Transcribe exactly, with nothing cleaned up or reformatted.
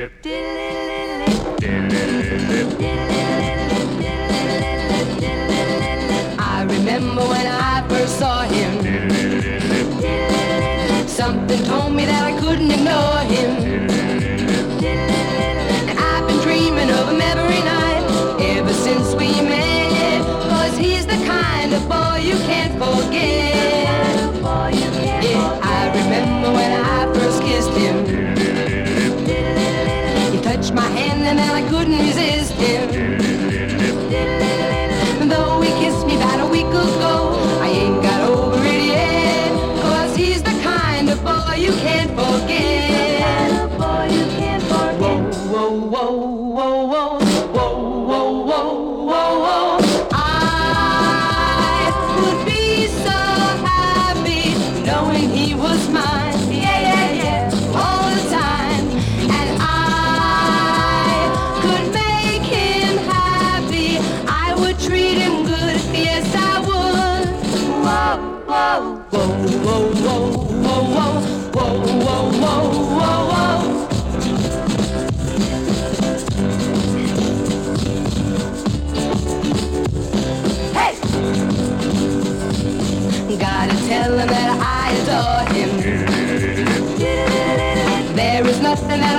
I remember when I first saw him. Something told me that I couldn't ignore him. And I've been dreaming of him every night ever since we met. 'Cause he's the kind of boy you can't forget. Yeah, I remember when I first kissed him. He touched my hand and then I couldn't resist him. Though he kissed me about a week ago, I ain't got over it yet. 'Cause he's the kind of boy you can't forget. Whoa, whoa, whoa, whoa, whoa, whoa, whoa, whoa, whoa, whoa. I would be so happy knowing he was mine. Yeah, yeah, yeah, all the time. And I could make him happy. I would treat him good, yes I would. Whoa, whoa, whoa, whoa, whoa, whoa, whoa, whoa, whoa, whoa, whoa, whoa. Hey! Gotta tell him that I adore him. There is nothing that